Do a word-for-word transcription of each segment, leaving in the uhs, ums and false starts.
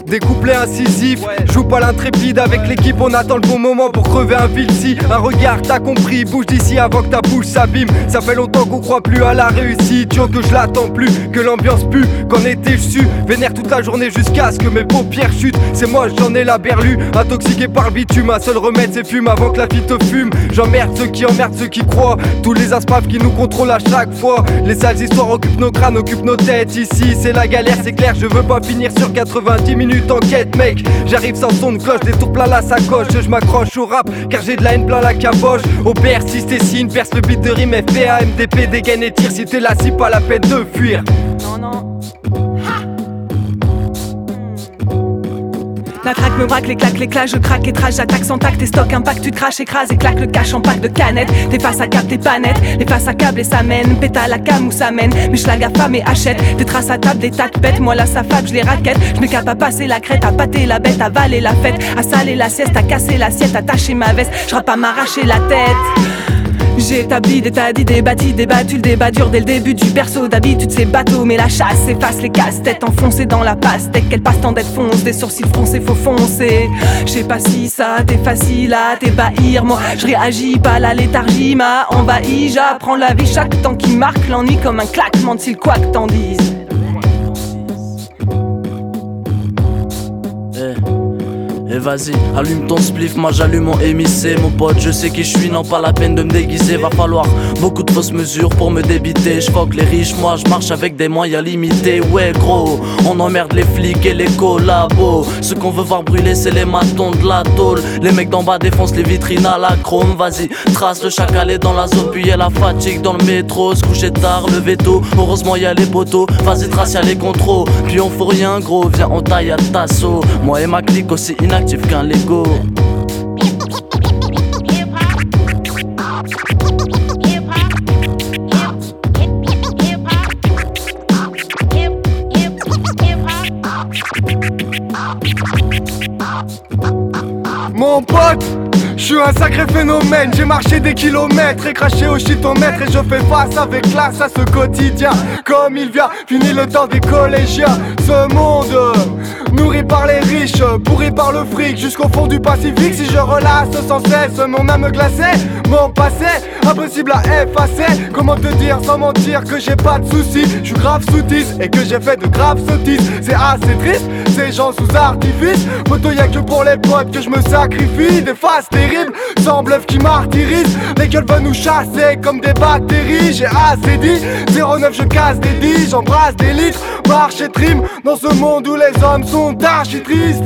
des couplets incisifs. Joue pas l'intrépide avec l'équipe, on attend le bon moment pour crever un Vilsi. Un regard, t'as compris, bouge d'ici avant que ta bouche s'abîme. Ça fait longtemps qu'on croit plus à la réussite, yo que je l'attends plus, que l'ambiance pue, qu'en été je sue. Vénère toute la journée jusqu'à ce que mes paupières chutent. C'est moi, j'en ai la berlue, intoxiqué par le bitume. Ma seul remède c'est fume avant que la vie te fume. J'emmerde ceux qui emmerdent ceux qui croient, tous les aspaves qui nous contrôlent à chaque fois. Les sales histoires occupent nos crânes, occupent nos têtes. Ici c'est la galère, c'est clair, je veux pas finir sur quatre-vingt-dix minutes en quête mec. J'arrive sans son de cloche, des tours plein la sacoche. Je m'accroche au rap car j'ai de la haine plein la caboche. Au persiste et signe, perce le beat de rime F P A M D P, dégaine et tire. Si t'es là, si pas la peine de fuir. Non non. La traque me braque, les claques, les claques, je craque, et trash, j'attaque sans tact, tes stocks, impact, tu te craches, écrase, éclate le cash en pack de canettes. T'es face à cap, t'es pas net, les faces à câble et ça mène, pète à la cam ou ça mène, mais j'lag à femme et achète, des traces à table, des tas de pètes, moi là ça fab, je les raquette, je m'écape à passer la crête, à pâter la bête, à valer la fête, à saler la sieste, à casser l'assiette, à tâcher ma veste, je rappe à m'arracher la tête. J'ai établi des tas d'idées bâties, débattu le débat dur dès le début du perso. D'habitude c'est bateau, mais la chasse efface les casse-têtes enfoncées dans la pastèque. Qu'elle passe tant d'être fonce, des sourcils froncés, faut foncer. J'sais pas si ça t'es facile à t'ébahir. Moi je réagis pas, la léthargie m'a envahi. J'apprends la vie chaque temps qui marque l'ennui comme un claquement de cils, quoi que t'en dises. Et vas-y, allume ton spliff, moi j'allume mon M I C. Mon pote, je sais qui je suis, non pas la peine de me déguiser. Va falloir beaucoup de fausses mesures pour me débiter. Je que les riches, moi je marche avec des moyens limités. Ouais gros, on emmerde les flics et les collabos. Ce qu'on veut voir brûler c'est les matons de la tôle. Les mecs d'en bas défoncent les vitrines à la chrome. Vas-y, trace le chacal est dans la zone. Puis y'a la fatigue dans le métro, se coucher tard, le veto. Heureusement y'a les poteaux, vas-y trace y'a les contrôles. Puis on fout rien gros, viens on taille à tasseau. Moi et ma clique aussi inactive qu'un Lego. Mon pote, je suis un sacré phénomène, j'ai marché des kilomètres et craché au chitomètre. Et je fais face avec classe à ce quotidien comme il vient, fini le temps des collégiens. Ce monde nourri par les riches, pourri par le fric, jusqu'au fond du Pacifique. Si je relâche sans cesse mon âme glacée, mon passé impossible à effacer. Comment te dire sans mentir que j'ai pas de soucis, je suis grave sous dix et que j'ai fait de graves sottises. C'est assez triste, ces gens sous artifice. Photo y'a que pour les potes que je me sacrifie. Des faces terribles, sans bluff qui martyrise. Les gueules veulent nous chasser comme des bactéries. J'ai assez dit, zéro neuf je casse des dix. J'embrasse des litres, marche et trime dans ce monde où les hommes sont archi tristes.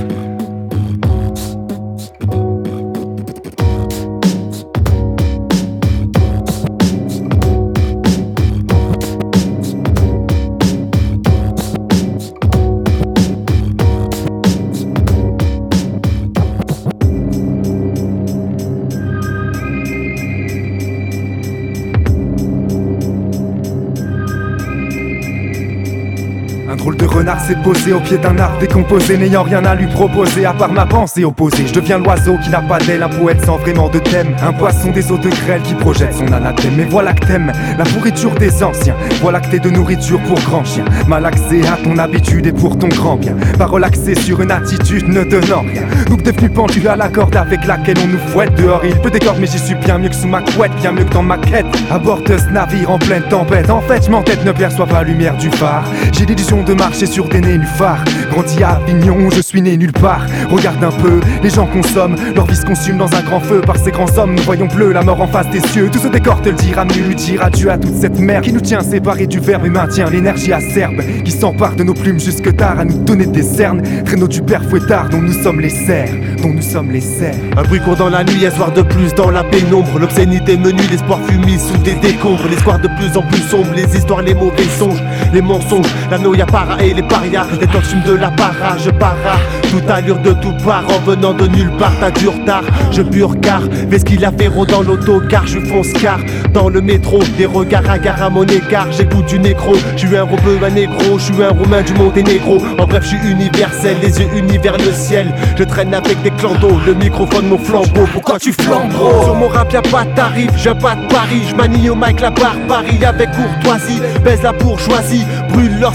Un drôle de renard s'est posé au pied d'un arbre décomposé, n'ayant rien à lui proposer à part ma pensée opposée. Je deviens l'oiseau qui n'a pas d'aile, un poète sans vraiment de thème, un poisson des eaux de grêle qui projette son anathème. Mais voilà que t'aimes la pourriture des anciens, voilà que t'es de nourriture pour grand chien. Malaxé à ton habitude et pour ton grand bien, pas relaxé sur une attitude ne donnant rien. Nous devenu pendu à la corde avec laquelle on nous fouette. Dehors il peut des cordes mais j'y suis bien mieux que sous ma couette, bien mieux que dans ma quête. À bord de ce navire en pleine tempête, en fait je m'entête, ne perçois pas la lumière du phare. J'ai l'illusion de marcher sur des nénuphars. Grandi à Avignon, je suis né nulle part. Regarde un peu, les gens consomment, leur vie se consume dans un grand feu. Par ces grands hommes, nous voyons bleu, la mort en face des cieux. Tout ce décor te le dira mieux, lui dire adieu à toute cette merde qui nous tient séparés du verbe et maintient l'énergie acerbe, qui s'empare de nos plumes jusque tard à nous donner des cernes. Traîneau du père fouettard dont nous sommes les serfs, dont nous sommes les serfs. Un bruit court dans la nuit, un soir de plus dans la pénombre. L'obscénité menue, l'espoir fumé sous des décombres. L'espoir de plus en plus sombre, les histoires, les mauvais songes, les mensonges, la noya para et les parias. Les torches de la para, je para, toute allure de tout part, en venant de nulle part, t'as du retard. Je pure car, mais ce qu'il a fait dans l'autocar, je fonce car dans le métro, des regards à gare à mon égard, j'écoute du nécro, je suis un rebeu, un négro, je suis un roumain du Monténégro. En bref, je suis universel, les yeux unis vers le ciel, je traîne avec des clandos, le microphone mon flambeau, pourquoi tu flambes gros? Sur mon rap y'a pas de tarif, j'ai pas de Paris, je manie au mic la barbarie avec courtoisie, baise la bourgeoisie, brûle leur sa barbe.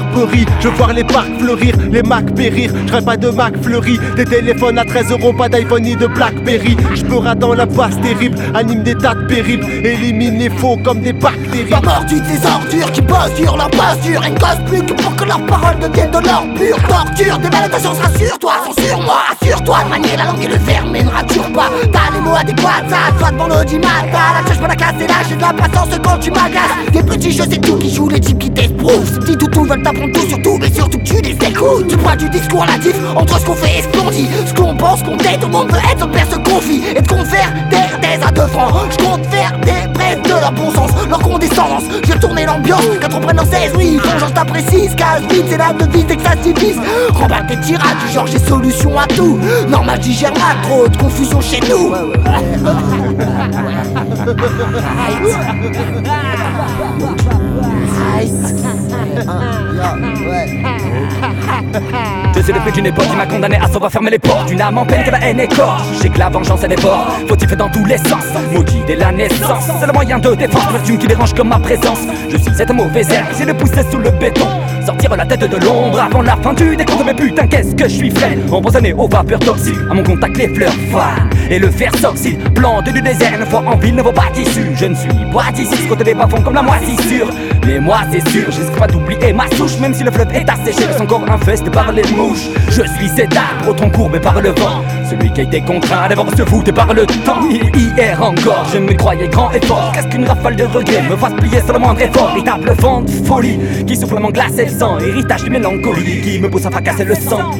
Blackberry. Je veux voir les parcs fleurir, les Mac périr. Je rêve pas de Mac fleuri, des téléphones à treize euros, pas d'iPhone ni de Blackberry. Je peux rat dans la passe terrible, anime des tas de périples, élimine les faux comme des bactéries. Pas mordu des ordures qui bossent sur leur posture. Une cause plus que pour que leurs paroles deviennent de l'or pur. Torture, des malédictions, rassure-toi, censure-moi. Assure-toi de manier la langue et le verbe, mais ne rature pas. T'as les mots adéquats, ça soit devant l'audimat. La cherche pas la casse et là j'ai de la patience quand tu m'agaces. Des petits jeux c'est tout qui jouent, les types qui t'esprouvent. Ces petits toutous veulent t'apprendre tout sur tout, mais surtout que tu les écoutes. Du poids du discours relatif entre ce qu'on fait et ce qu'on dit. Ce qu'on pense, qu'on est, tout le monde veut être, son père se confie. Et de compte faire des des à deux francs. Je compte faire des brefs de leur bon sens, leur condescendance. Je vais tourner l'ambiance, quatre prennent en seize, oui, ils font genre t'as précise. Casse vite, c'est la devise dès que ça s'ivise. Remballe tes tirades, du genre j'ai solution à tout. Normal, j'y gère mal, trop de confusion chez nous. Je suis le fruit d'une époque qui m'a condamné à savoir fermer les portes d'une âme en peine que la haine écorche. Je sais que la vengeance elle est forte, fautif dans tous les sens, maudit dès la naissance. C'est le moyen de défense, l'amertume qui dérange comme ma présence. Je suis cette mauvaise herbe, j'ai le poussé sous le béton. Sortir la tête de l'ombre avant la fin du décompte. Mais putain qu'est-ce que je suis frais, empoisonné aux vapeurs toxiques. À mon contact les fleurs fan et le fer s'oxyde. Plante du désert, une fois en ville ne vaut pas tissu. Je ne suis pas ici, ce côté des bas-fonds comme la moisissure. Mais moi c'est sûr, je risque pas d'oublier ma souche. Même si le fleuve est asséché, son corps infesté par les mouches. Je suis cet arbre au tronc courbé par le vent, celui qui a été contraint d'abord se foutre par le temps. Hier encore, je me croyais grand et fort. Qu'est-ce qu'une rafale de regrets me fasse plier sur le moindre effort. Véritable vent de folie qui souffle mon glace et le sang. Héritage de mélancolie qui me pousse à fracasser le sang.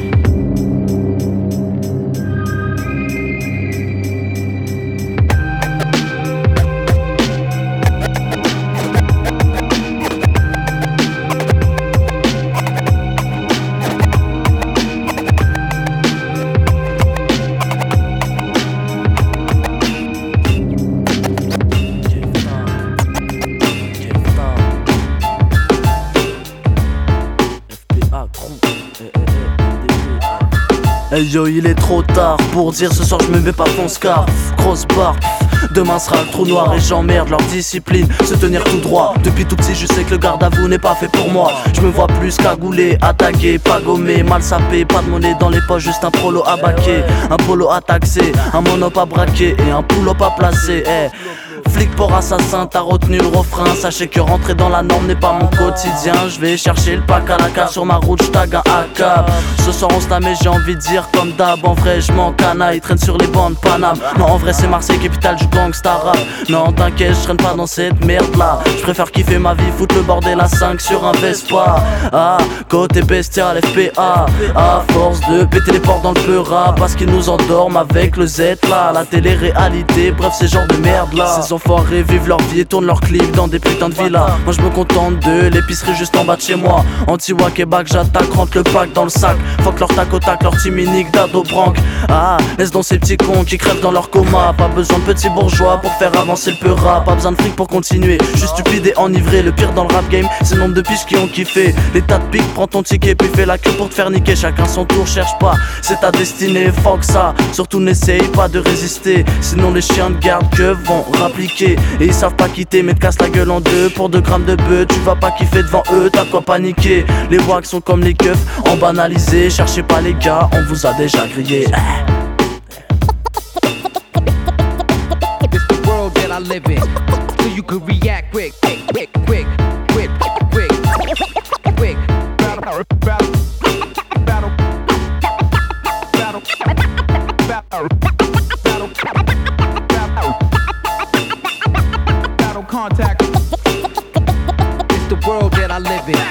Hey yo, il est trop tard pour dire ce soir je me mets pas ton scarf. Grosse barre, demain sera le trou noir et j'emmerde leur discipline, se tenir tout droit. Depuis tout petit je sais que le garde à vous n'est pas fait pour moi. Je me vois plus cagoulé, attaqué, pas gommé, mal sapé. Pas de monnaie dans les poches, juste un polo à baquer, un polo à taxer, un monop à braquer et un pull-up à placer. Hey. Flic pour assassin, t'as retenu le refrain. Sachez que rentrer dans la norme n'est pas mon quotidien. Je vais chercher le pack à la carte sur ma route, j'tag un A K. Ce soir on se la met, j'ai envie de dire comme d'hab. En vrai je m'en canaille, il traîne sur les bancs de Paname. Non en vrai c'est Marseille, capitale du gangsta rap. Non t'inquiète, je traîne pas dans cette merde là. Je préfère kiffer ma vie, foutre le bordel à cinq sur un Vespa. Ah, côté bestial F P A. À force de péter les portes dans le peura, parce qu'ils nous endorment avec le Z là. La télé-réalité, bref c'est genre de merde là. Ces enfoirés vivent leur vie et tournent leurs clips dans des putains de villas. Moi je me contente de l'épicerie juste en bas de chez moi. Anti-Wack et bac, j'attaque, rentre le pack dans le sac. Fuck leur tac au tac, leur timinique d'ado branque. Ah, laisse donc ces petits cons qui crèvent dans leur coma. Pas besoin de petits bourgeois pour faire avancer le peura. Pas besoin de fric pour continuer, juste stupide et enivré. Le pire dans le rap game, c'est le nombre de piches qui ont kiffé. Les tas de piques, prends ton ticket puis fais la queue pour te faire niquer. Chacun son tour, cherche pas, c'est ta destinée. Fuck ça, surtout n'essaye pas de résister, sinon les chiens de garde que vont rappliquer. Et ils savent pas quitter mais te cassent la gueule en deux. Pour deux grammes de bœuf, tu vas pas kiffer devant eux, t'as quoi paniquer. Les wags sont comme les keufs, en banalisé. Cherchez pas les gars, on vous a déjà grillé. It's the world that I live in, so you could react quick, quick, quick, quick, quick, quick, quick. Battle, battle, battle, battle, battle, battle, battle, contact. It's the world that I live in.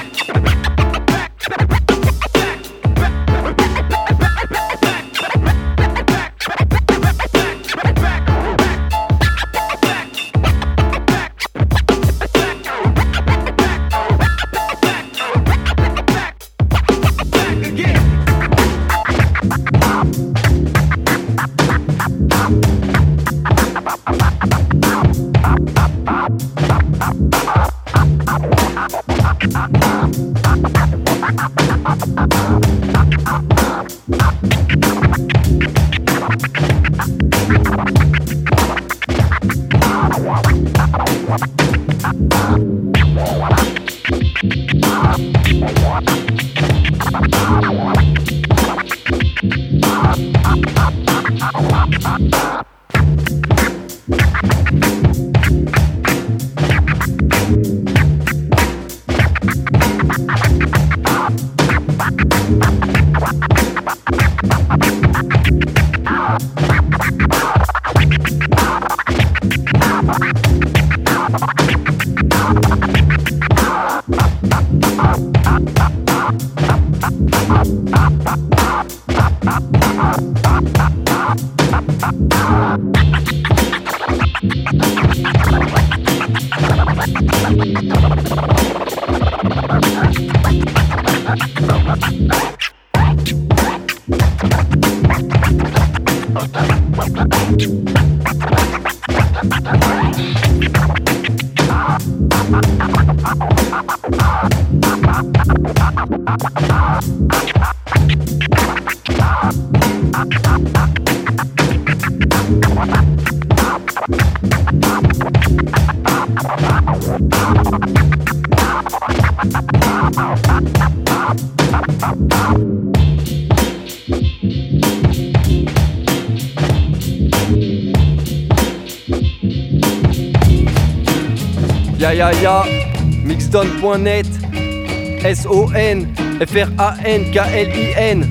What? Ya ya ya, mixdown point net, S O N, F R A N K L I N.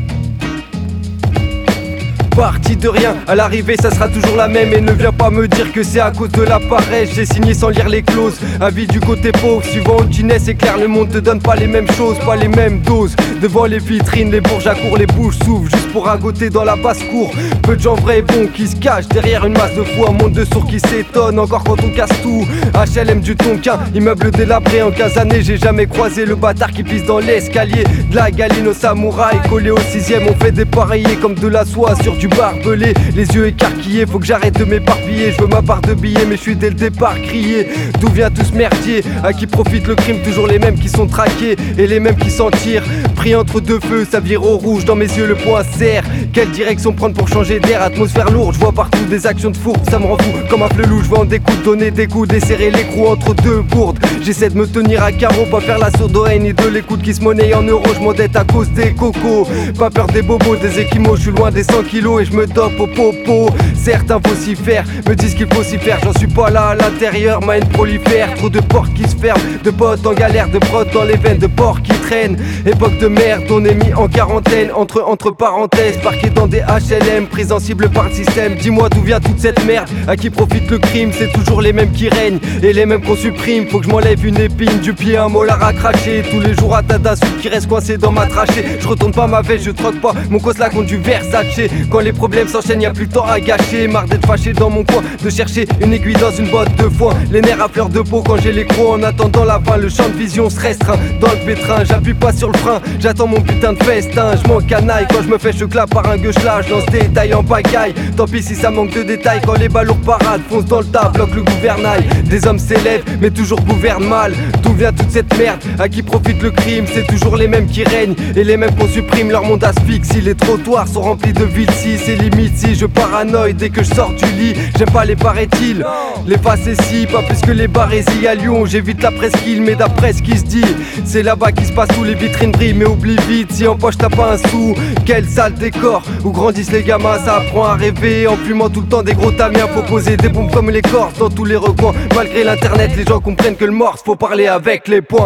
Parti de rien, à l'arrivée ça sera toujours la même. Et ne viens pas me dire que c'est à cause de la paresse. J'ai signé sans lire les clauses, avis du côté pauvre. Suivant où tu nais, c'est clair, le monde te donne pas les mêmes choses, pas les mêmes doses. Devant les vitrines, les bourges accourent, les bouches s'ouvrent juste pour ragoter dans la basse-cour. Peu de gens vrais et bons qui se cachent derrière une masse de fous. Un monde de sourds qui s'étonne encore quand on casse tout. H L M du Tonkin, immeuble délabré en quinze années. J'ai jamais croisé le bâtard qui pisse dans l'escalier. De la galine au samouraï, collé au sixième. On fait dépareiller comme de la soie sur du barbelé, les yeux écarquillés, faut que j'arrête de m'éparpiller. Je veux ma part de billets mais je suis dès le départ crié. D'où vient tout ce merdier? À qui profite le crime? Toujours les mêmes qui sont traqués et les mêmes qui s'en tirent. Pris entre deux feux, ça vire au rouge, dans mes yeux le poing serre. Quelle direction prendre pour changer d'air? Atmosphère lourde, je vois partout des actions de fourbe. Ça me rend fou comme un flelou, je veux en découdre, donner des coups, desserrer l'écrou entre deux bourdes. J'essaie de me tenir à carreau, pas faire la sourde oreille ni de l'écoute qui se monnaie en euros. Je m'endette à cause des cocos, pas peur des bobos, des équimaux. Je suis loin des cent kilos et je me dope au popo. Certains faut s'y faire, me disent qu'il faut s'y faire. J'en suis pas là à l'intérieur, ma haine prolifère. Trop de portes qui se ferment, de potes en galère, de prods dans les veines, de porcs qui traînent. Époque de merde, on est mis en quarantaine. Entre, entre parenthèses, parqué dans des H L M, prise en cible par le système. Dis-moi d'où vient toute cette merde, à qui profite le crime? C'est toujours les mêmes qui règnent et les mêmes qu'on supprime. Faut que je m'enlève une épine du pied, un molar à cracher. Tous les jours à Tadassu qui reste coincé dans ma trachée. Je retourne pas ma veste, je troque pas mon cos là contre du Versace. Quand les problèmes s'enchaînent, y'a plus le temps à gâcher. Marre d'être fâché dans mon coin, de chercher une aiguille dans une botte de foin. Les nerfs à fleur de peau quand j'ai les crocs. En attendant la fin, le champ de vision se restreint. Dans le pétrin, j'appuie pas sur le frein. J'attends mon putain de festin, je m'en canaille. Quand je me fais clap par un gueuche là, je lance des détails en pagaille. Tant pis si ça manque de détails. Quand les balourds paradent, foncent dans le tas, bloquent le gouvernail. Des hommes s'élèvent, mais toujours gouvernent mal. D'où vient toute cette merde? À qui profite le crime? C'est toujours les mêmes qui règnent et les mêmes qu'on supprime. Leur monde asphyxie, les trottoirs sont remplis de villes. Si c'est limite, si je paranoïe dès que je sors du lit. J'aime pas les paraît-il, les facéties, pas plus que les barésies à Lyon. J'évite la presqu'île, mais d'après ce qui se dit, c'est là-bas qui se passe où les vitrines brillent. Mais oublie vite, si en poche t'as pas un sou, quel sale décor où grandissent les gamins. Ça apprend à rêver en fumant tout le temps des gros tamiens. Faut poser des bombes comme les corses dans tous les recoins. Malgré l'internet, les gens comprennent que le morse, faut parler avec les poings.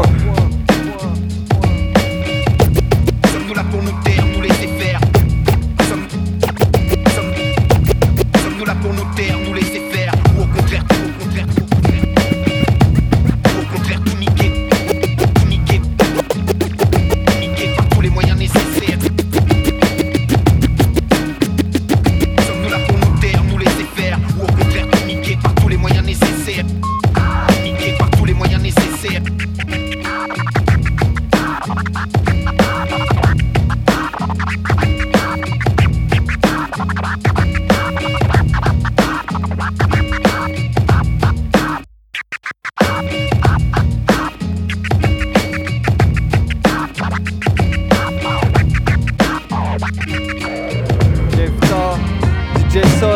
Sommes-nous là pour nous taire, nous laisser faire? Sommes- sommes- Sommes-nous là pour nous taire, nous laisser faire? Ou au contraire, au contraire, au contraire, au contraire, tout niquer, tout niquer, tout niquer par tous les moyens nécessaires. Sommes-nous là pour nous taire, nous laisser faire? Ou au contraire, tout niquer par tous les moyens nécessaires? Niquer par tous les moyens nécessaires. Jefta, D J Son,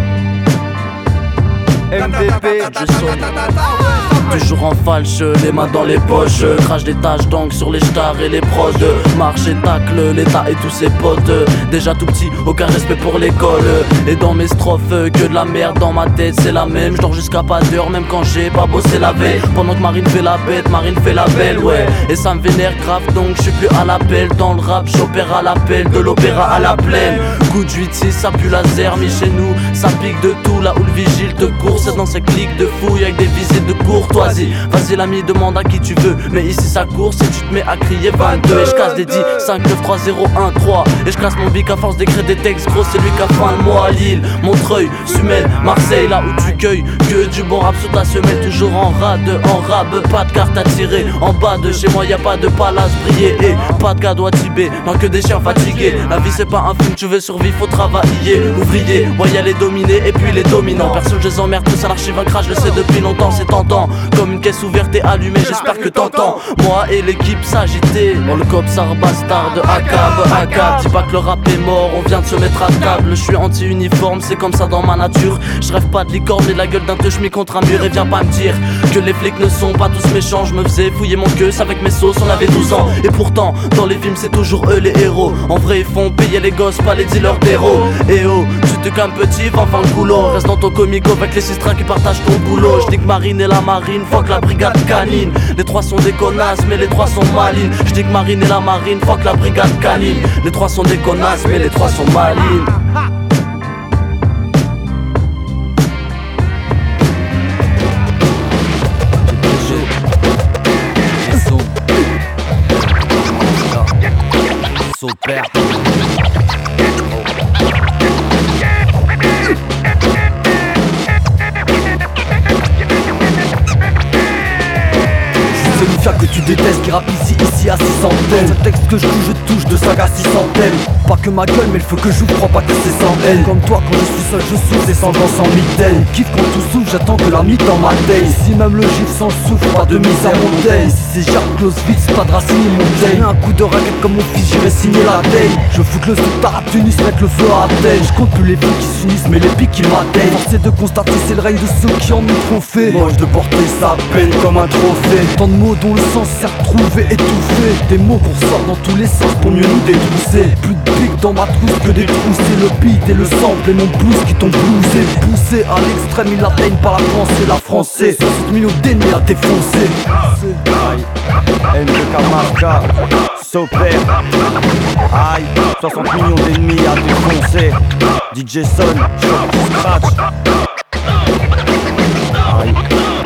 M D P, Jason. Toujours en falche, les mains dans les poches. Crache des taches d'encre sur les stars et les prods. Marche et tacle, l'état et tous ses potes. Déjà tout petit, aucun respect pour l'école. Et dans mes strophes, que de la merde dans ma tête, c'est la même. J'dors jusqu'à pas d'heure, même quand j'ai pas bossé la veille. Pendant que Marine fait la bête, Marine fait la belle, ouais. Et ça me vénère grave, donc je suis plus à l'appel. Dans le rap, j'opère à l'appel, de l'opéra à la plaine. Coup de huit six, ça pue laser, mis chez nous. Ça pique de tout, là où le vigile te course dans ses clics. équipe de fouilles avec des visites de courtoisie. Vas-y l'ami, demande à qui tu veux, mais ici ça court si tu te mets à crier vingt-deux. Et je casse des dix, cinq, neuf, trois, zéro, un, trois. Et je casse mon bic à force d'écrire des textes gros, c'est lui qui a faim le mois. Lille, Montreuil, Sumel, Marseille, là où tu cueilles que du bon rap sous ta semelle. Toujours en rade, en rab, pas de carte à tirer. En bas de chez moi y'a pas de palace brillé. Et pas de cadeau à Tibet, non que des chiens fatigués. La vie c'est pas un film, tu veux survivre, faut travailler. Ouvrier, ouais y'a les dominés et puis les dominants. Personne je les emmerde, tous à l'archive un crash, je le sais depuis longtemps. C'est tentant, comme une caisse ouverte et allumée, j'espère que t'entends. Moi et l'équipe s'agiter, dans le cop sar bastard de Akab, Akab. Dis pas que le rap est mort, on vient de se mettre à table. Je suis anti-uniforme, c'est comme ça dans ma nature. Je rêve pas de licorne mais de la gueule d'un touche mis contre un mur. Et viens pas me dire que les flics ne sont pas tous méchants. Je me faisais fouiller mon queue avec mes sauces, on avait douze ans. Et pourtant, dans les films c'est toujours eux les héros. En vrai ils font payer les gosses, pas les dealers d'héros. Et oh, tu te calmes petit, va enfin le boulot. Reste dans ton comico avec les six trains qui partagent ton boulot. Je dis que Marine et la marine, fuck la brigade canine. Les trois sont des connasses mais les trois sont malines. Je dis que Marine et la marine, fuck la brigade canine. Les trois sont des connasses mais les trois sont malines. Père. C'est une fière que tu détestes qui rappe ici, ici à six centaines. Ce texte que je touche, je touche de cinq à six centaines. Pas que ma gueule mais le feu que j'ouvre, crois pas que c'est sans haine. Comme toi quand je suis seul je souffre, c'est sans vent, sans mitaine. Kiffe quand tout s'ouvre, j'attends que la mythe dans ma tête. Ici même le gif sans souffle, pas de mise à montagne. Ici c'est Jacques Clausewitz, pas de Racine ni Montaigne. Un coup de raquette comme mon fils, j'irai signer la taille. Je fous le sous ta rap Tunis, mettre le feu à Athènes. Je compte plus les filles qui s'unissent mais les pics qui m'atteignent. Forcé de constater c'est le règne de ceux qui en ont trop fait. Moche de porter sa peine comme un trophée. Tant de mots dont le sens s'est retrouvé étouffé. Des mots qu'on sort dans tous les sens pour mieux nous détrousser. Plus de pics dans ma trousse que des trousses. C'est le beat et le sample et mon blues qui t'ont blousé. Poussé à l'extrême, ils l'atteignent par la France et la française. soixante millions d'ennemis à défoncer. N deux K Marca, Soper. Aïe, soixante millions d'ennemis à défoncer. D J Son, Short Scratch. Aïe.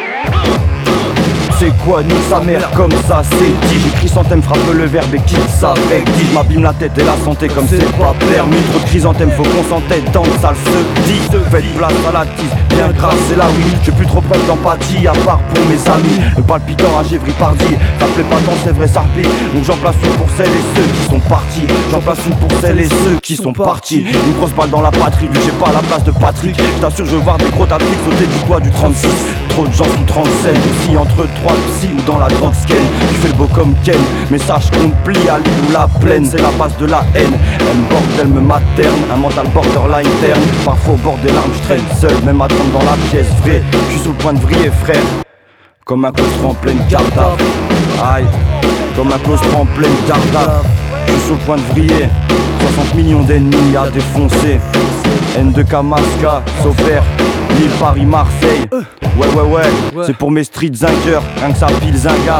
C'est quoi nous sa mère comme ça c'est dit. J'écris sans thème, frappe le verbe et quitte ça avec dit. M'abîme la tête et la santé comme c'est pas permis. Trop de chrysanthème, faut qu'on s'entête dans le sale se dit. Faites place à la tise, bien grâce c'est là oui. J'ai plus trop preuve d'empathie à part pour mes amis. Le palpitant à Gévry pardi, ça plaît pas tant c'est vrai ça replie. Donc j'en place une pour celles et ceux qui sont partis. J'en place une pour celles et ceux qui sont partis. Une grosse balle dans la patrie, vu j'ai pas la place de Patrick. Je t'assure je veux voir des gros tapis sauter du toit du trente-six. Trop de gens sous trente-sept, aussi entre trois psy ou dans la drogue scan. Tu fais le beau comme Ken, mais sache qu'on plie à l'île ou la plaine. C'est la base de la haine, elle bordel me materne. Un mental borderline terne, parfois au bord des larmes je traîne seul. Même à trente dans la pièce, vrai, je suis sur le point de vriller frère. Comme un claustre en pleine carte. Aïe, comme un claustre en pleine carte. Je suis sur le point de vriller, soixante millions d'ennemis à défoncer. N deux K Masca, Soper, Lille, Paris, Marseille. Ouais ouais ouais, c'est pour mes street zingueurs, rien que ça pile zingable.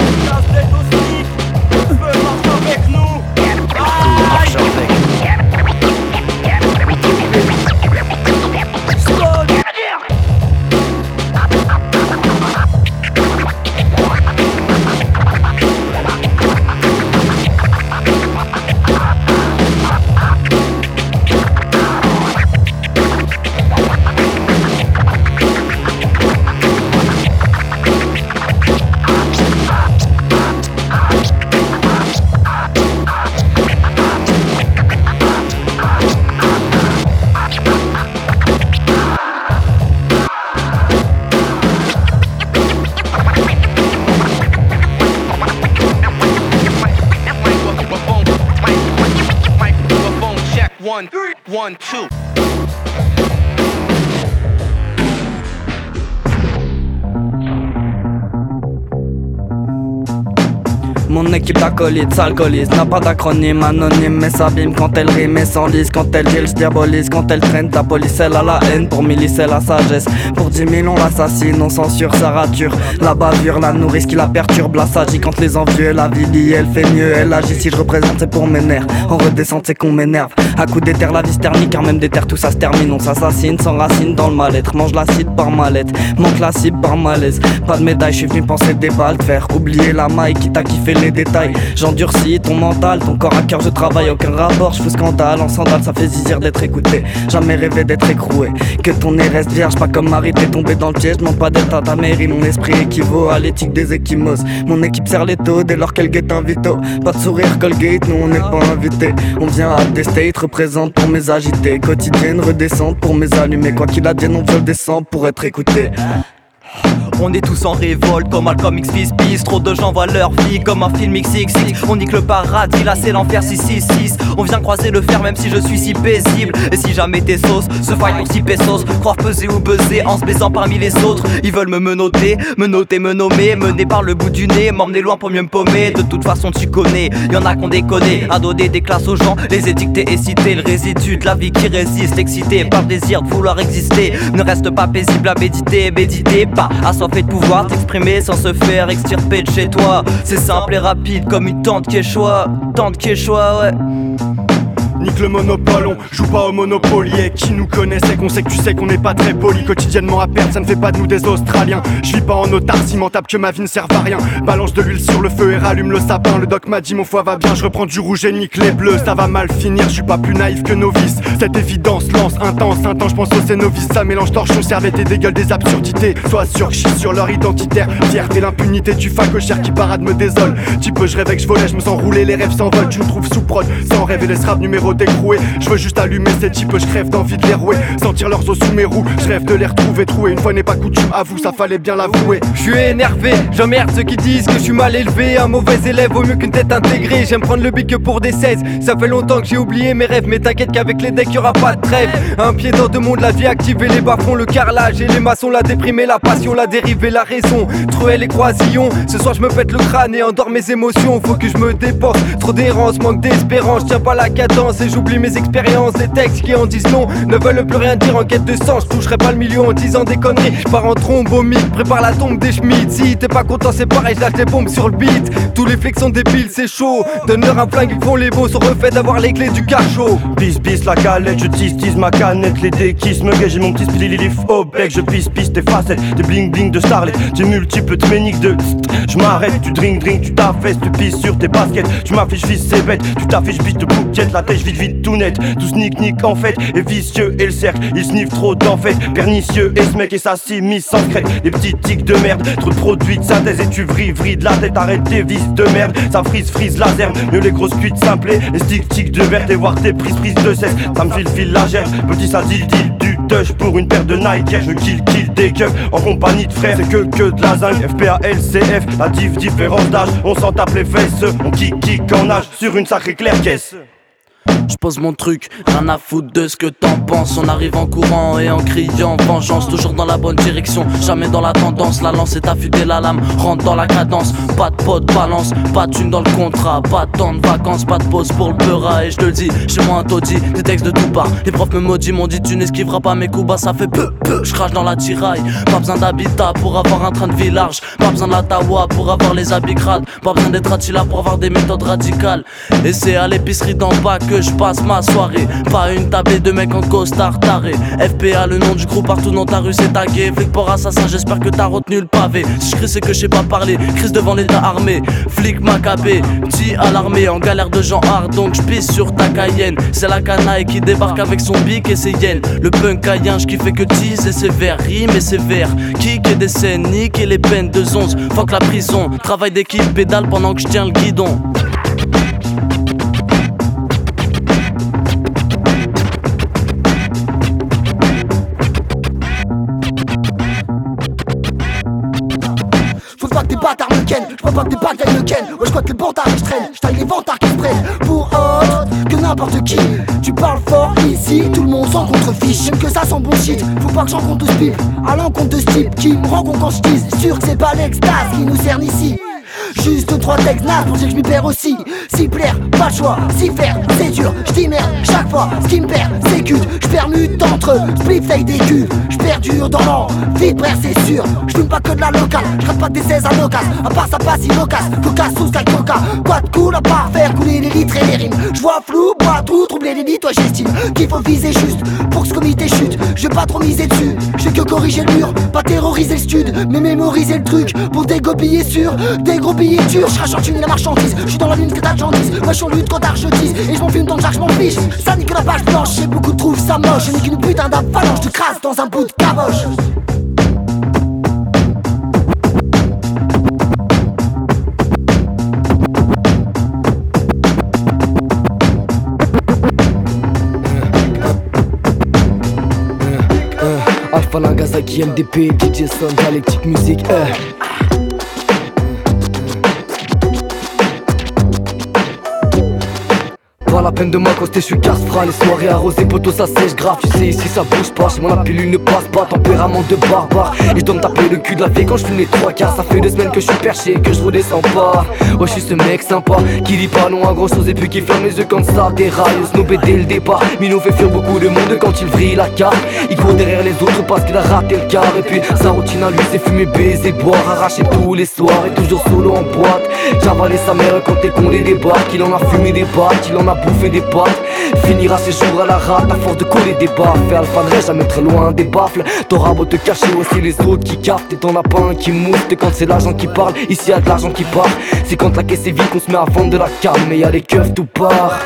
One, one, two. Mon équipe d'acolytes s'alcoolise, n'a pas d'acronyme anonyme, mais s'abîme quand elle rime et s'enlise. Quand elle deal, j'diabolise, quand elle traîne, ta police elle a la haine. Pour Milly c'est la sagesse, pour dix mille on l'assassine, on censure sa rature. La bavure, la nourrice qui la perturbe, la sagit quand les envieux. La vie dit elle fait mieux, elle agit si je représente c'est pour mes nerfs. En redescente c'est qu'on m'énerve, À coup d'éther la vie se ternit, car même d'éther tout ça se termine. On s'assassine, s'enracine dans le mal-être. Mange l'acide par mallette, manque la cible par malaise. Pas de médaille, je suis venu penser des balles de fer. Oublier la maille qui t'a kiffé les détails. J'endurcis ton mental, ton corps à cœur je travaille. Aucun rapport, je fous scandale. En sandales ça fait zizir d'être écouté. Jamais rêvé d'être écroué. Que ton nez reste vierge, pas comme Marie, t'es tombé dans le piège. Non pas d'être à ta mairie, mon esprit équivaut à l'éthique des échymoses. Mon équipe serre les taux dès lors qu'elle guette un vito. Pas de sourire Colgate, nous on n'est pas invités. On vient à des states, représente pour mes agités. Quotidienne, redescente pour mes allumés. Quoi qu'il advienne, on veut descendre pour être écouté. On est tous en révolte comme Malcolm X Fils Peace. Trop de gens voient leur vie comme un film X X X. On nique le paradis, là c'est l'enfer six six six. On vient croiser le fer même si je suis si paisible. Et si jamais tes sauces se faillent pour six pesos, croire peser ou buzzer en se baisant parmi les autres. Ils veulent me menotter, me noter, me nommer. Mener par le bout du nez, m'emmener loin pour mieux me paumer. De toute façon tu connais, y'en a qu'on déconné. À donner des classes aux gens, les étiqueter et citer. Le résidu de la vie qui résiste, excité par le désir de vouloir exister. Ne reste pas paisible à méditer, méditer pas assoiffé de pouvoir t'exprimer sans se faire extirper de chez toi. C'est simple et rapide comme une tente Quechua. Tente Quechua, ouais. Nique le monopole, on joue pas au Monopoly. Et qui nous connaît c'est qu'on sait que tu sais qu'on n'est pas très poli. Quotidiennement à perdre, ça ne fait pas de nous des Australiens. Je vis pas en autarcie mentable que ma vie ne serve à rien. Balance de l'huile sur le feu et rallume le sapin. Le doc m'a dit mon foie va bien, je reprends du rouge et nique les bleus. Ça va mal finir, je suis pas plus naïf que novice. Cette évidence lance intense, intense, je pense aux novices. Ça mélange torchon, servette et dégueule des absurdités. Sois sûr que je suis sur leur identitaire. Fierté, l'impunité du facochère qui parade me désole. Tu peux, je rêvais que je volais, je me sens roulé, les rêves s'envolent. Tu me trouves sous prod, sans rêve et les rap numéro décroué. Je veux juste allumer ces types, je crève d'envie de les rouer. Sentir leurs os sous mes roues, je rêve de les retrouver troués. Une fois n'est pas coutume, avoue, ça fallait bien l'avouer. Je suis énervé, j'emmerde ceux qui disent que je suis mal élevé. Un mauvais élève vaut mieux qu'une tête intégrée. J'aime prendre le bic que pour des seize. Ça fait longtemps que j'ai oublié mes rêves, mais t'inquiète qu'avec les decks y'aura pas de trêve. Un pied dans deux mondes, la vie activée, les bas-fonds, le carrelage et les maçons, la déprimée, la passion, la dérive et la raison. Trouver les croisillons, ce soir je me pète le crâne et endors mes émotions. Faut que je me dépense, trop d'errance, manque d'espérance. Tiens pas la cadence et j'oublie mes expériences. Les textes qui en disent non ne veulent plus rien dire en quête de sens. Je toucherai pas le million en disant des conneries. Je pars en trombomique, prépare la tombe des Schmitt. Si t'es pas content c'est pareil, je lâche les bombes sur le beat. Tous les flics sont débiles, c'est chaud. Donne-leur un flingue, ils font les beaux. Sont refaits d'avoir les clés du cachot. Bis bis la galette, je tisse tisse ma canette. Les dés qui se me guettent, j'ai mon petit splililif au bec. Je pisse pisse tes facettes, des bling bling de starlet. J'ai multiples méniques de je m'arrête, tu drink drink, tu t'affaisses, tu pisses sur tes baskets. Tu m'affiches fils c'est bête, tu t'affiches biche de bouquette. La tête vite vite tout net, tout sneak nick en fait. Et vicieux et le cercle, il sniffe trop d'en fait. Pernicieux et ce mec et sa s'immisce sans crête. Les petits tics de merde, trop de produits de synthèse. Et tu vrilles vrilles de la tête, arrête tes vices de merde. Ça frise frise laser, mieux les grosses cuites simplées. Les sticks tics de verte et voir tes prises prises de cesse. Ça me file file la gerbe, petit ça deal deal du touch pour une paire de Nike. Je kill kill des keufs en compagnie de frères. C'est que que de la zingue, F P A L C F. La diff différence d'âge, on s'en tape les fesses. On kick kick en nage sur une sacrée claire caisse. Je pose mon truc, rien à foutre de ce que t'en penses. On arrive en courant et en criant vengeance. Toujours dans la bonne direction, jamais dans la tendance. La lance est affûtée, la lame rentre dans la cadence. Pas de pote, balance, pas de thune dans le contrat. Pas de temps de vacances, pas de pause pour le beurre. Et je te le dis, chez moi un taudis, des textes de tout part. Les profs me maudits, m'ont dit tu n'esquiveras pas mes coups bas. Ça fait peu, peu, je crache dans la tiraille. Pas besoin d'habitat pour avoir un train de vie large. Pas besoin de la tawa pour avoir les habits crades. Pas besoin d'être attila pour avoir des méthodes radicales. Et c'est à l'épicerie d'en bas que je passe ma soirée. Pas une tablée de mecs en costard taré. F P A, le nom du groupe partout dans ta rue c'est tagué. Flic pour assassin, j'espère que t'as retenu le pavé. Si je crie c'est que je sais pas parler. Crise devant l'état armé. Flic macabé, petit alarmé. En galère de gens hard donc je pisse sur ta Cayenne. C'est la canaille qui débarque avec son bic et ses yens. Le punk cayenche qui fait que tease et sévère. Rime et sévère. Kick et des scènes, nique et les peines de onze. Fuck la prison, travail d'équipe, pédale pendant que je tiens le guidon. Des bâtards me ken, j'vois pas que des bagailles me ken. Ouais j'coite les bantards et j'traîne, j'taille les vantards qui se prennent pour autre que n'importe qui. Tu parles fort ici, tout le monde s'en contrefiche. J'aime que ça sent bon shit, faut pas que j'en compte tout ce pipe. À l'encontre de ce type qui me rencontre quand j'dise sûr que c'est pas l'extase qui nous cerne ici. Juste trois textes nazes pour dire que je m'y perds aussi. S'y plaire, pas le choix, s'y faire, c'est dur. J'dis merde chaque fois, ce qui me perd, c'est cute. J'permute entre eux, split fake des culs. J'perdure dans l'envie de brère, c'est sûr. J'fume pas que de la locale, j'rate pas des seize à l'occasion. À part ça passe, il locasse, cocasse sous la coca. Quoi de cool à part faire couler les litres et les rimes. J'vois flou, bois tout fous, troubler les nids, toi j'estime qu'il faut viser juste pour que ce comité chute. Je vais pas trop miser dessus, je que corriger le mur, pas terroriser le stud, mais mémoriser le truc pour des gros billets sûrs, des gros billets durs. Je rachante une la marchandise, je suis dans la lune que t'argentise. Moi je suis en lutte contre argentise et je m'en fume tant que je m'en fiche. Ça nique la page blanche, j'ai beaucoup de trouvent ça moche. Je n'ai qu'une putain d'avalanche, tu crasses dans un bout de caboche. Alpha Nagasaki, M D P, D J Son, Galactic Music, euh. Pas la peine de m'accoster, je suis casse-fras. Les soirées arrosées, poteau ça sèche grave. Tu sais ici ça bouge pas, chez moi la pilule ne passe pas. Tempérament de barbare, et je dois me taper le cul de la vie quand je fume les trois quarts. Ça fait deux semaines que je suis perché, que je redescends pas. Oh je suis ce mec sympa, qui dit pas non à grand chose et puis qui ferme les yeux comme ça. Déraille, snobé dès le départ. Mino fait fuir beaucoup de monde quand il vrille la carte. Il court derrière les autres parce qu'il a raté le quart. Et puis sa routine à lui c'est fumer, baiser, boire, arracher tous les soirs. Et toujours solo en boîte. J'avalais sa mère quand t'es condé des barres. Qu'il en a fumé des battes, qu'il en a bouffé des pattes. Finira ses jours à la rate à force de coller des baffes. Et Alpha ne reste jamais très loin des baffles. T'auras beau te cacher aussi les autres qui captent. Et t'en as pas un qui mousse. Et quand c'est l'argent qui parle, ici y'a de l'argent qui part. C'est quand la caisse est vide qu'on se met à vendre de la calme. Mais y'a les keufs tout part.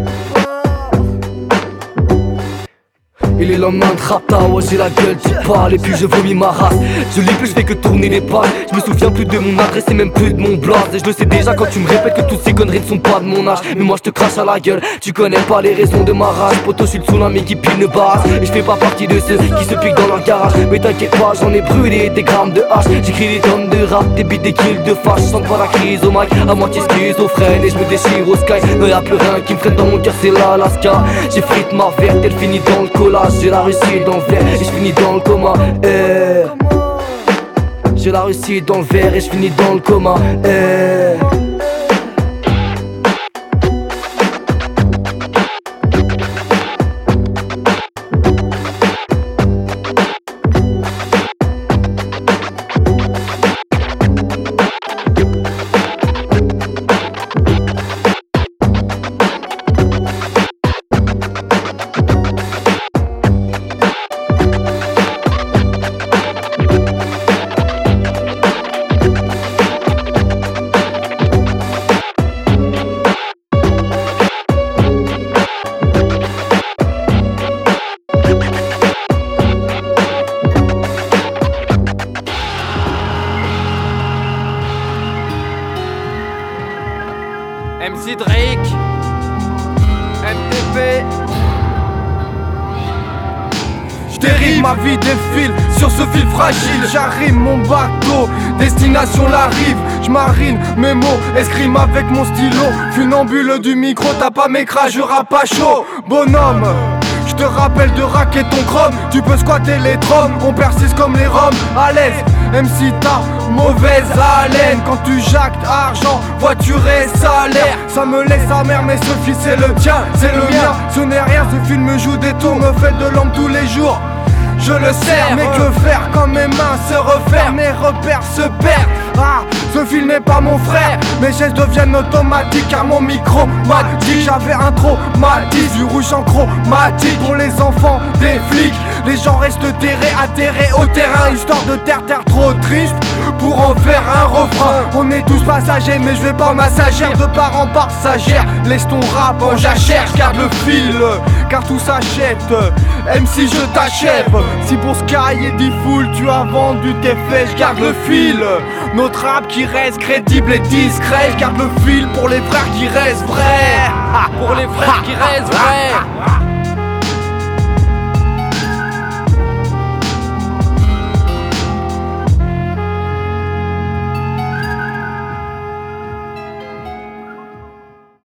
Et les lendemains de rapta, ouais j'ai la gueule qui parle. Et puis je vomis ma race, je lis plus, je fais que tourner les pages. Je me souviens plus de mon adresse et même plus de mon blaze. Et je le sais déjà quand tu me répètes que toutes ces conneries ne sont pas de mon âge. Mais moi je te crache à la gueule, tu connais pas les raisons de ma rage. Poto je suis le tsunami qui pile une base. Et je fais pas partie de ceux qui se piquent dans leur garage. Mais t'inquiète pas, j'en ai brûlé des grammes de hache. J'écris des tonnes de rap, des beats, des kills de fâche. Je sens pas la crise au mic, à moitié schizophrène. Et je me déchire au sky, mais y'a plus rien qui me freine dans mon cœur, c'est l'Alaska. J'ai frite ma verte, elle finit dans le collage. J'ai la réussite dans le verre et je finis dans le coma. Eh. J'ai la réussite dans le verre et je finis dans le coma. Eh. M C Drake, M T P. J'dérive, ma vie défile sur ce fil fragile. J'arrive mon bateau, destination la rive. J'marine mes mots, escrime avec mon stylo. Funambule du micro, t'as pas mes crash, je rappe pas chaud. Bonhomme, je te rappelle de raquer ton chrome. Tu peux squatter les troms, on persiste comme les roms. À l'aise, M C t'as mauvaise haleine. Quand tu jactes argent, voiture et salaire. Ça me laisse amer mais ce fils c'est le tien, c'est le mien. Ce n'est rien, ce film joue des tours, me fait de l'ombre tous les jours. Je le sers, mais que faire quand mes mains se referment, mes repères se perdent. Ah, ce film n'est pas mon frère, mes gestes deviennent automatiques car mon micro m'a dit j'avais un traumatisme, du rouge en chromatique pour les enfants des flics. Les gens restent terrés, atterrés au terrain, histoire de terre, terre trop triste pour en faire un refrain. On est tous passagers, mais je vais pas m'assagir de parents passagères. Laisse ton rap en jachère, garde le fil, car tout s'achète. M C je t'achève. Si pour Sky et D-Fool tu as vendu tes faits, je garde le fil. Notre rap qui reste crédible et discret, je garde le fil pour les frères qui restent vrais. Pour les frères qui restent vrais.